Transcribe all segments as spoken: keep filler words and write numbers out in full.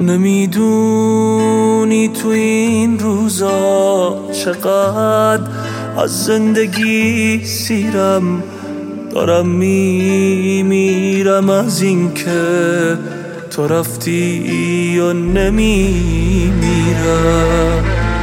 نمیدونی تو این روزا چقدر از زندگی سیرم، دارم میمیرم از این که تو رفتی یا نمیمیرم.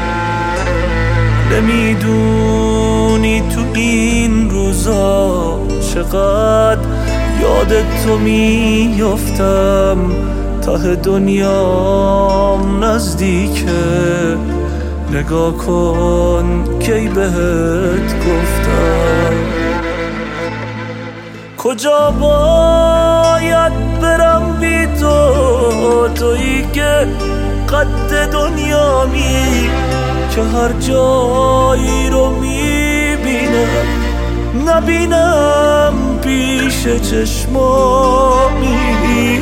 نمیدونی تو این روزا چقدر یادت تو میافتم، ته دنیام نزدیکه، نگاه کن کی بهت گفتم. کجا باید برم بی تو، تویی که قد دنیامی، که هر جایی رو میبینم نبینم پیش چشمامی.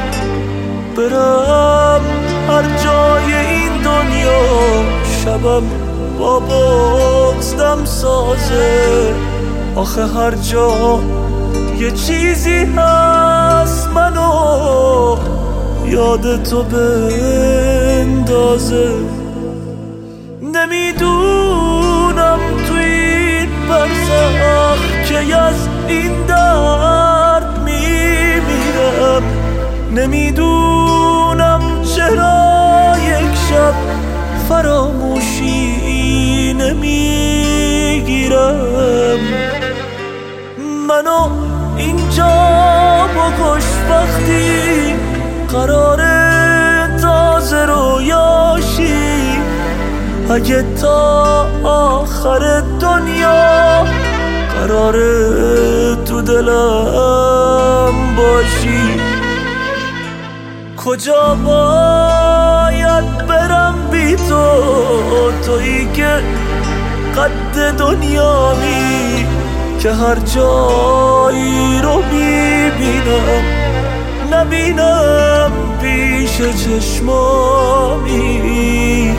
برم هر جای این دنیا شبم با بغض دم سازه، آخه هر جا یه چیزی هست منو یاد تو بندازه. نمیدونم تو این برزخ که از این درد میمیرم، نمیدونم چرا یک شب فراموشی نمیگیرم. منو اینجا بکش وقتی قراره تازه رویاشی، اگه تا آخر دنیا قراره تو دلم باشی. کجا باید برم بی تو، تویی که قد دنیامی، که هر جایی رو میبینم نبینم پیش چشمامی.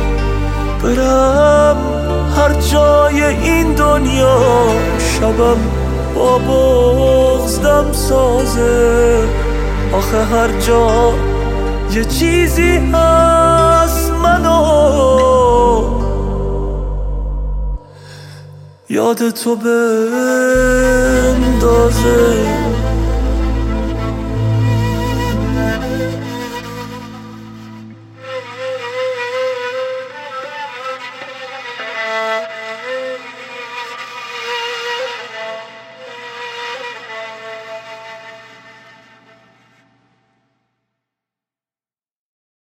برم هر جای این دنیا شبم با بغض دم سازه، آخه هر جا یه چیزی هست منو یاد تو بندازه.